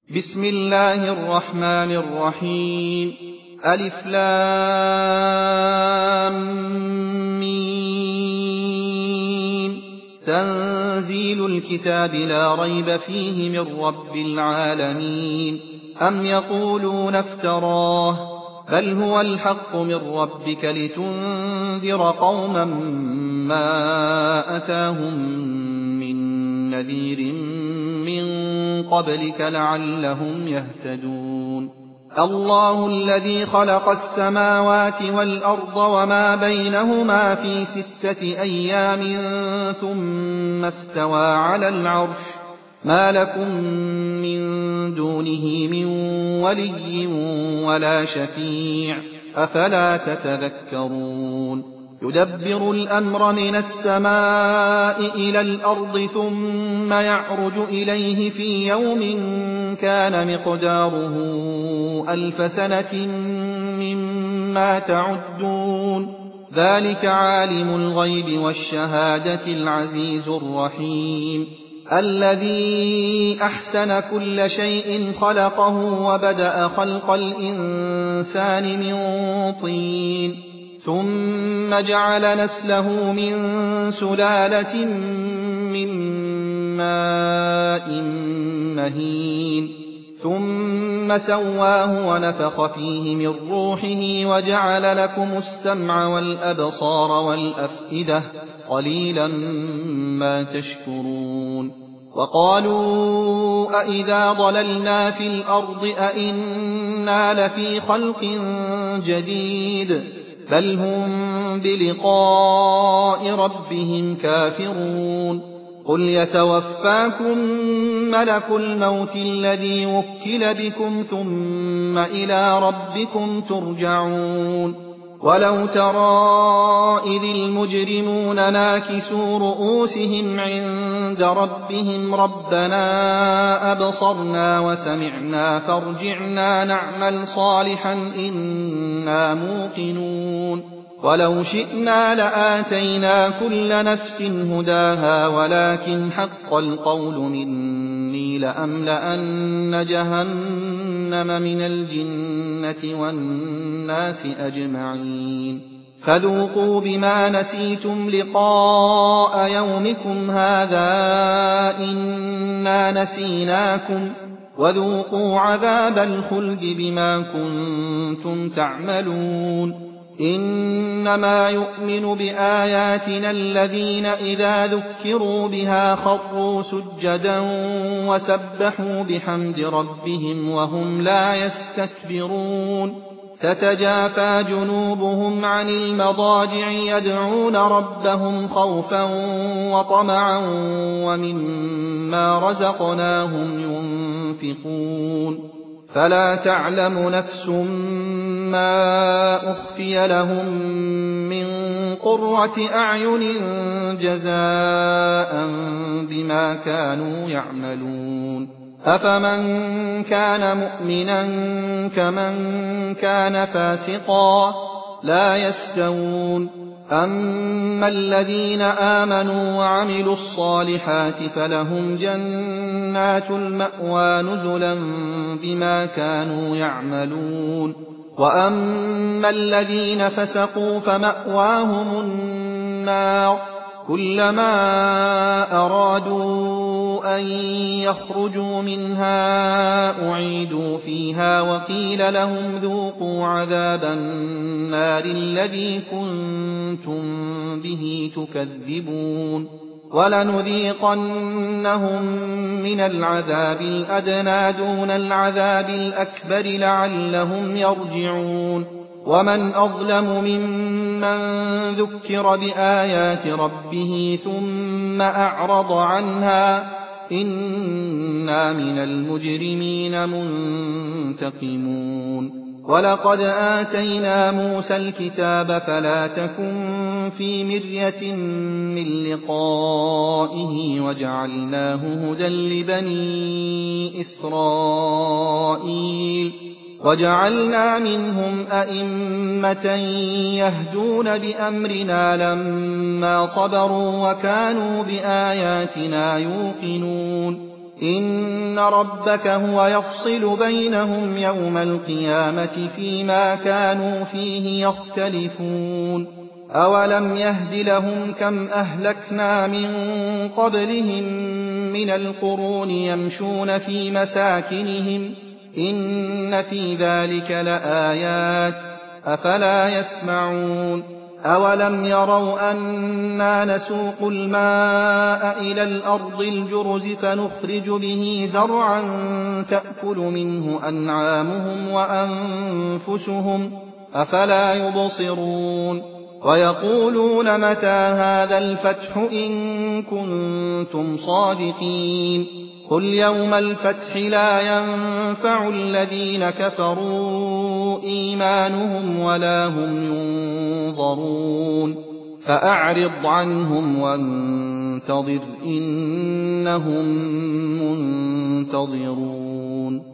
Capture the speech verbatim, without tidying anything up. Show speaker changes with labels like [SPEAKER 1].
[SPEAKER 1] بسم الله الرحمن الرحيم ألف لام ميم تنزيل الكتاب لا ريب فيه من رب العالمين أم يقولون افتراه بل هو الحق من ربك لتنذر قوما ما أتاهم من نذير من قبلك لعلهم يهتدون الله الذي خلق السماوات والأرض وما بينهما في ستة أيام ثم استوى على العرش ما لكم من دونه من ولي ولا شفيع أفلا تتذكرون يدبر الأمر من السماء إلى الأرض ثم يعرج إليه في يوم كان مقداره ألف سنة مما تعدون ذلك عالم الغيب والشهادة العزيز الرحيم الذي أحسن كل شيء خلقه وبدأ خلق الإنسان من طين ثم جعل نسله من سلالة من ماء مهين ثم سواه ونفخ فيه من روحه وجعل لكم السمع والأبصار والأفئدة قليلا ما تشكرون وقالوا أئذا ضللنا في الأرض أئنا لفي خلق جديد بل هم بلقاء ربهم كافرون قل يتوفاكم ملك الموت الذي وكل بكم ثم إلى ربكم ترجعون ولو ترى إذ المجرمون ناكسوا رؤوسهم عند ربهم ربنا أبصرنا وسمعنا فارجعنا نعمل صالحا إنا موقنون ولو شئنا لآتينا كل نفس هداها ولكن حق القول مني لأملأن جهنم من الجنة والناس أجمعين فذوقوا بما نسيتم لقاء يومكم هذا إنا نسيناكم وذوقوا عذاب الخلد بما كنتم تعملون إنما يؤمن بآياتنا الذين إذا ذكروا بها خروا سجدا وسبحوا بحمد ربهم وهم لا يستكبرون تتجافى جنوبهم عن المضاجع يدعون ربهم خوفا وطمعا ومما رزقناهم ينفقون فلا تعلم نفس ما أخفي لهم من قرة أعين جزاء بما كانوا يعملون أفمن كان مؤمنا كمن كان فاسقا لا يستوون أما الذين آمنوا وعملوا الصالحات فلهم جنات المأوى نزلا بما كانوا يعملون وأما الذين فسقوا فمأواهم النار كلما أرادوا أن يخرجوا منها أعيدوا فيها وقيل لهم ذوقوا عذاب النار الذي كنتم به تكذبون ولنذيقنهم من العذاب الأدنى دون العذاب الأكبر لعلهم يرجعون ومن أظلم ممن ذكر بآيات ربه ثم أعرض عنها إنا من المجرمين منتقمون ولقد آتينا موسى الكتاب فلا تكن في مرية من لقائه وجعلناه هدى لبني إسرائيل وجعلنا منهم أئمة يهدون بأمرنا لما صبروا وكانوا بآياتنا يوقنون إن ربك هو يفصل بينهم يوم القيامة فيما كانوا فيه يختلفون أولم يهد لهم كم أهلكنا من قبلهم من القرون يمشون في مساكنهم إن في ذلك لآيات أفلا يسمعون أولم يروا أنا نسوق الماء إلى الأرض الجرز فنخرج به زرعا تأكل منه أنعامهم وأنفسهم أفلا يبصرون ويقولون متى هذا الفتح إن كنتم صادقين قل يوم الفتح لا ينفع الذين كفروا إيمانهم ولا هم ينظرون فأعرض عنهم وانتظر إنهم منتظرون